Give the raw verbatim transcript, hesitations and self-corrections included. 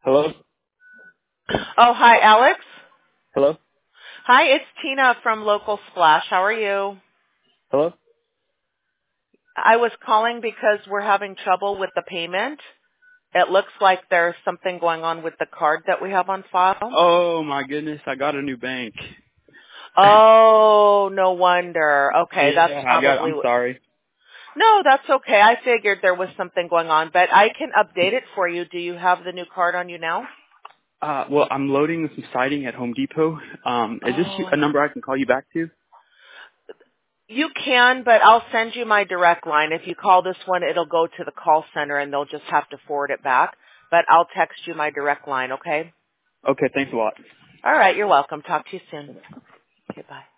Hello? Oh, hi, Alex. Hello? Hi, it's Tina from Local Splash. How are you? Hello? I was calling because we're having trouble with the payment. It looks like there's something going on with the card that we have on file. Oh my goodness, I got a new bank. Oh, no wonder. Okay, that's Yeah, I got, probably I'm what. sorry. No, that's okay. I figured there was something going on, but I can update it for you. Do you have the new card on you now? Uh, well, I'm loading some siding at Home Depot. Um, is this a Oh. number I can call you back to? You can, but I'll send you my direct line. If you call this one, it'll go to the call center and they'll just have to forward it back. But I'll text you my direct line, okay? Okay, thanks a lot. All right, you're welcome. Talk to you soon. Okay, bye.